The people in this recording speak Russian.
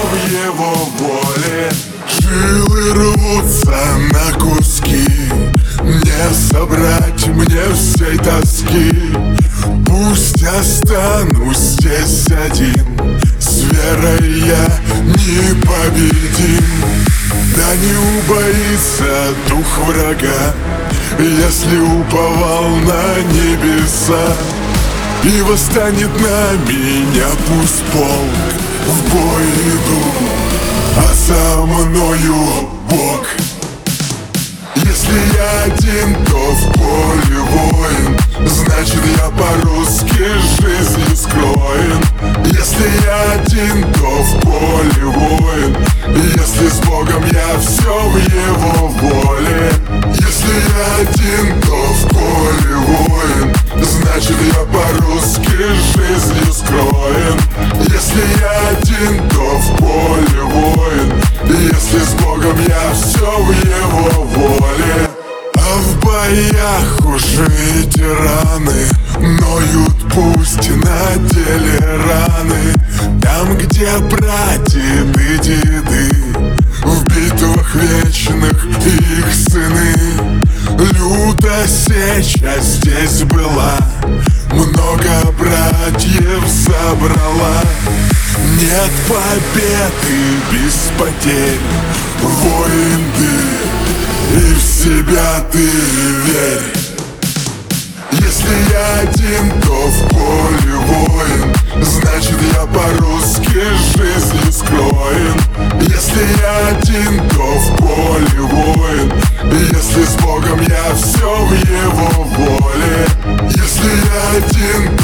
в его воле. Жилы рвутся на куски, не собрать мне всей тоски. Пусть останусь здесь один, с верой я непобедим. Да не убоится дух врага, если уповал на небеса. И восстанет на меня пусть полк, в бой иду, а со мною Бог. Если я один, то в поле воин, значит я по-русски жизнью скроен. Если я один, то в поле воин, если с Богом я все в его воле. Если я один, то в поле воин, значит я по-русски жизнью скроен. Если я один, то в поле воин, если с Богом я все в его воле. А в боях уже ветераны ноют, пусть на теле раны. Там, где прадеды, деды, в битвах вечных их сыны. Лютая сеча здесь была, много братьев собрала. Нет победы без потерь, воин ты, и в себя ты верь. Если я один, то в поле воин, значит я по-русски жизнью скроен. Если я один, то в поле воин, если с Богом я все в его воле. Если я один,